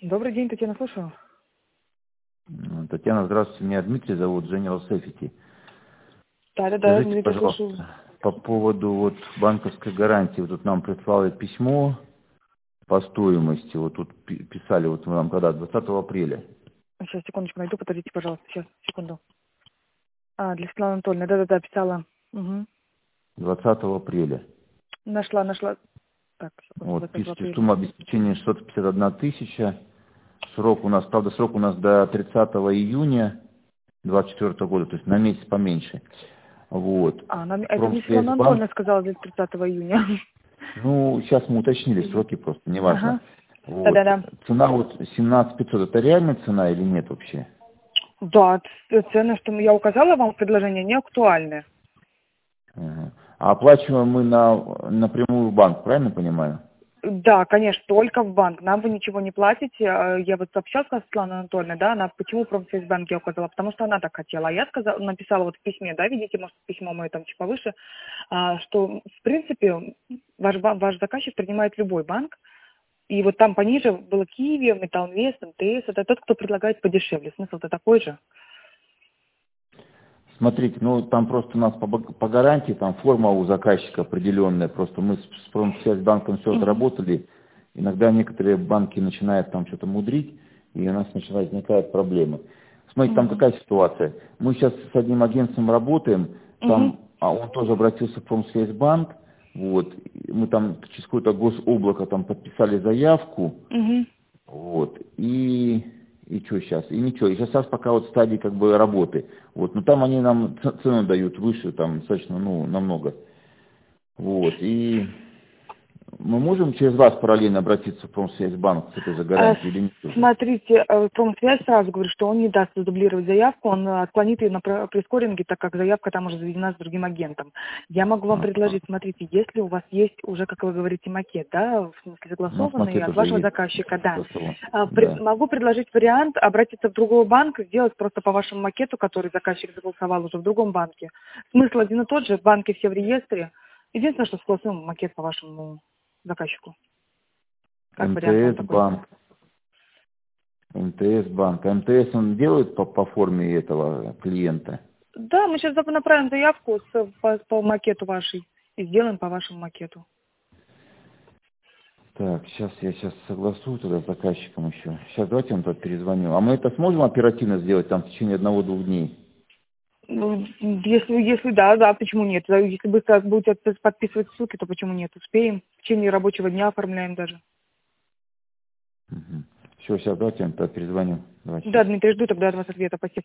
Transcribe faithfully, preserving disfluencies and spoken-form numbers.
Добрый день, Татьяна, слушаю. М, Татьяна, здравствуйте. Меня Дмитрий зовут, General Safety. Да-да-да, Скажите, Дмитрий, слушаю. пожалуйста, по поводу вот банковской гарантии. Вот тут нам прислали письмо по стоимости. Вот тут пи- писали, вот мы нам когда, двадцатого апреля. Сейчас, секундочку, найду, подождите, пожалуйста, сейчас, секунду. А, для Светланы Анатольевны, да-да-да, писала. Угу. двадцатого апреля. Нашла, нашла. Так, секунду, Вот, двадцатого пишите, апреля. сумма обеспечения шестьсот пятьдесят одна тысяча. Срок у нас, правда, срок у нас до тридцатого июня двадцать четвёртого года, то есть на месяц поменьше. Вот. А, нам, это мне Светлана Промсвязьбанк. Анатольевна сказала для тридцатого июня. Ну, сейчас мы уточнили сроки просто, неважно. Ага. Вот. Да-да-да. Цена вот семнадцать пятьсот, это реальная цена или нет вообще? Да, ц- цены, что я указала вам в предложении, не актуальны. Ага. А оплачиваем мы на, напрямую в банк, правильно понимаю? Да, конечно, только в банк. Нам вы ничего не платите. А, Я вот общалась с Светланой Анатольевной, да, она почему промсвязьбанк я указала, потому что она так хотела. А я сказала, написала вот в письме, да, видите, может, письмо мое там чуть повыше, а, что, в принципе, ваш, ба- ваш заказчик принимает любой банк, и вот там пониже было Киви, Металлинвест, МТС, это тот, кто предлагает подешевле. Смысл-то такой же. Смотрите, ну там просто у нас по, бак- по гарантии, там форма у заказчика определенная, просто мы с, с промсвязьбанком все Мгм. отработали, иногда некоторые банки начинают там что-то мудрить, и у нас начинают возникают проблемы. Смотрите, там Мгм. какая ситуация. Мы сейчас с одним агентством работаем, Мгм. там, а он тоже обратился в промсвязьбанк, вот, и мы там через какое-то гособлако там подписали заявку, Мгм. вот. И, и что сейчас? И ничего. И сейчас пока вот в стадии как бы работы. Вот. Но там они нам ц- цену дают выше, там достаточно, ну, намного. Вот. И мы можем через вас параллельно обратиться в Промсвязьбанк с этой же А, гарантией или нет уже? Смотрите, э, Промсвязь сразу говорит, что он не даст задублировать заявку, он э, отклонит ее на пр- прескоринге, так как заявка там уже заведена с другим агентом. Я могу вам Ага. предложить, смотрите, если у вас есть уже, как вы говорите, макет, да, в смысле У нас согласованный макет от уже вашего есть. заказчика, да, Согласован. а, пред- Да. могу предложить вариант обратиться в другой банк, сделать просто по вашему макету, который заказчик согласовал уже в другом банке. Смысл один и тот же, банки все в реестре. Единственное, что согласуем макет по вашему заказчику. Как вариант вам МТС такой? банк. МТС банк. А МТС он делает по, по форме этого клиента? Да, мы сейчас направим заявку с, по, по макету вашей и сделаем по вашему макету. Так, сейчас я сейчас согласую тогда с заказчиком еще. Сейчас давайте я вам тогда перезвоню. А мы это сможем оперативно сделать там в течение одного-двух дней? Ну, если, если да, да, почему нет? Да, если быстро будете отпис- подписывать ссылки, то почему нет? Успеем. В течение рабочего дня оформляем даже. Все, сейчас давайте я вам тогда перезвоню. Давайте Да, сейчас. Дмитрий, жду тогда от вас ответа. Спасибо.